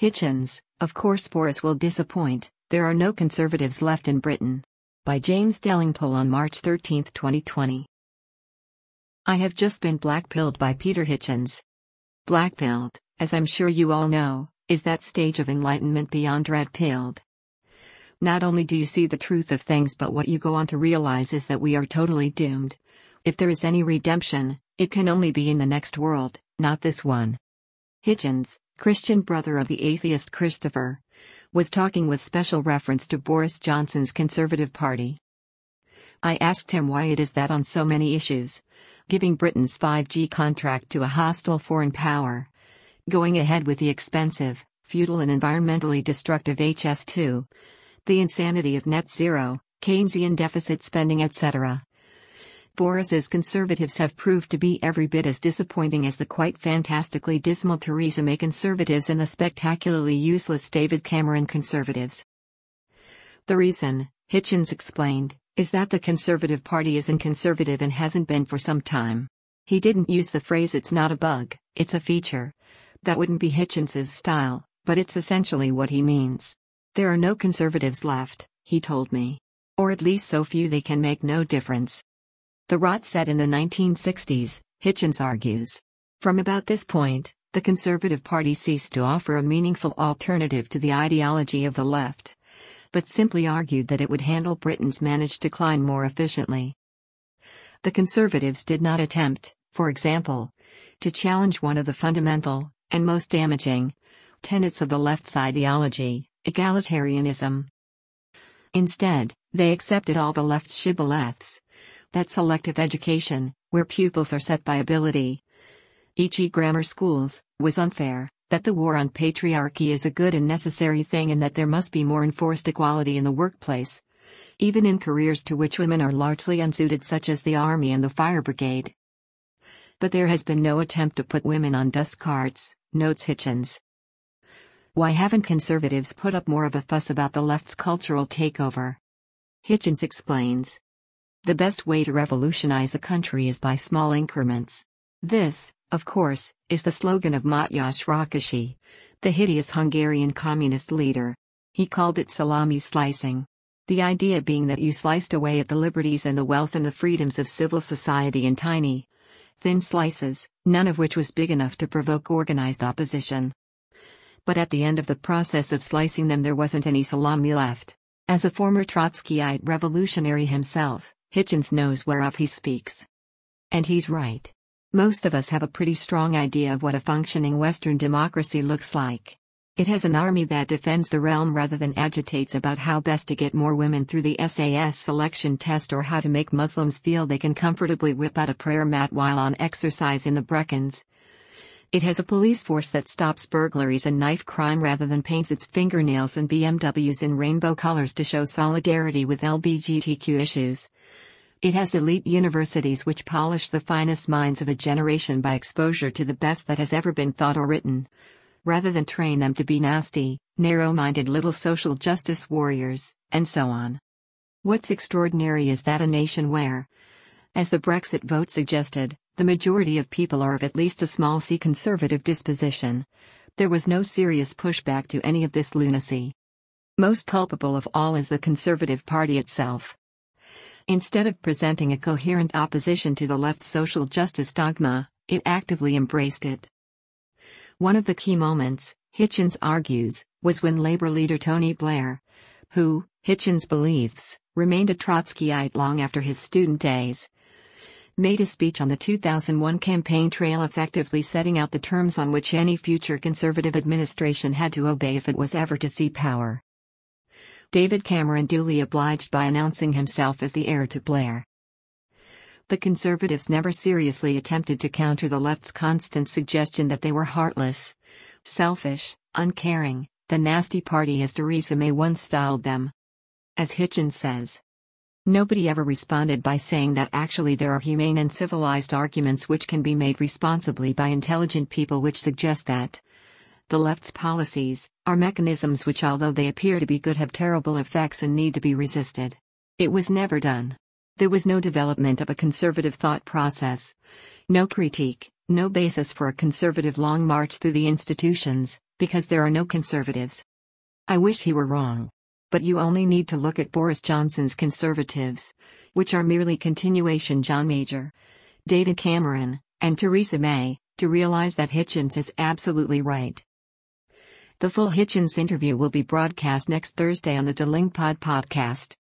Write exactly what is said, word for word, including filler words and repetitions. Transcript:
Hitchens, of course Boris will disappoint, there are no conservatives left in Britain. By James Delingpole on March thirteenth twenty twenty. I have just been blackpilled by Peter Hitchens. Blackpilled, as I'm sure you all know, is that stage of enlightenment beyond red-pilled. Not only do you see the truth of things, but what you go on to realize is that we are totally doomed. If there is any redemption, it can only be in the next world, not this one. Hitchens, Christian brother of the atheist Christopher, was talking with special reference to Boris Johnson's Conservative Party. I asked him why it is that on so many issues, giving Britain's five G contract to a hostile foreign power, going ahead with the expensive, futile and environmentally destructive H S two, the insanity of net zero, Keynesian deficit spending et cetera, Boris's Conservatives have proved to be every bit as disappointing as the quite fantastically dismal Theresa May Conservatives and the spectacularly useless David Cameron Conservatives. The reason, Hitchens explained, is that the Conservative Party isn't conservative and hasn't been for some time. He didn't use the phrase "it's not a bug, it's a feature." That wouldn't be Hitchens's style, but it's essentially what he means. There are no conservatives left, he told me. Or at least so few they can make no difference. The rot set in the nineteen sixties, Hitchens argues. From about this point, the Conservative Party ceased to offer a meaningful alternative to the ideology of the left, but simply argued that it would handle Britain's managed decline more efficiently. The Conservatives did not attempt, for example, to challenge one of the fundamental, and most damaging, tenets of the left's ideology, egalitarianism. Instead, they accepted all the left's shibboleths. That selective education, where pupils are set by ability, for example grammar schools, was unfair, that the war on patriarchy is a good and necessary thing, and that there must be more enforced equality in the workplace, even in careers to which women are largely unsuited, such as the army and the fire brigade. But there has been no attempt to put women on dust carts, notes Hitchens. Why haven't conservatives put up more of a fuss about the left's cultural takeover? Hitchens explains. The best way to revolutionize a country is by small increments. This, of course, is the slogan of Matyas Rákosi, the hideous Hungarian communist leader. He called it salami slicing. The idea being that you sliced away at the liberties and the wealth and the freedoms of civil society in tiny, thin slices, none of which was big enough to provoke organized opposition. But at the end of the process of slicing them there wasn't any salami left. As a former Trotskyite revolutionary himself, Hitchens knows whereof he speaks. And he's right. Most of us have a pretty strong idea of what a functioning Western democracy looks like. It has an army that defends the realm rather than agitates about how best to get more women through the S A S selection test, or how to make Muslims feel they can comfortably whip out a prayer mat while on exercise in the Brecons. It has a police force that stops burglaries and knife crime rather than paints its fingernails and B M Ws in rainbow colors to show solidarity with L G B T Q issues. It has elite universities which polish the finest minds of a generation by exposure to the best that has ever been thought or written, rather than train them to be nasty, narrow-minded little social justice warriors, and so on. What's extraordinary is that a nation where, as the Brexit vote suggested, the majority of people are of at least a small c conservative disposition, there was no serious pushback to any of this lunacy. Most culpable of all is the Conservative Party itself. Instead of presenting a coherent opposition to the left's social justice dogma, it actively embraced it. One of the key moments, Hitchens argues, was when Labour leader Tony Blair, who, Hitchens believes, remained a Trotskyite long after his student days, made a speech on the two thousand one campaign trail, effectively setting out the terms on which any future Conservative administration had to obey if it was ever to see power. David Cameron duly obliged by announcing himself as the heir to Blair. The Conservatives never seriously attempted to counter the left's constant suggestion that they were heartless, selfish, uncaring, the nasty party as Theresa May once styled them. As Hitchens says, nobody ever responded by saying that actually there are humane and civilized arguments which can be made responsibly by intelligent people which suggest that the left's policies are mechanisms which, although they appear to be good, have terrible effects and need to be resisted. It was never done. There was no development of a conservative thought process, no critique, no basis for a conservative long march through the institutions, Because there are no conservatives. I wish he were wrong. But you only need to look at Boris Johnson's Conservatives, which are merely continuation John Major, David Cameron, and Theresa May, to realize that Hitchens is absolutely right. The full Hitchens interview will be broadcast next Thursday on the Delingpod podcast.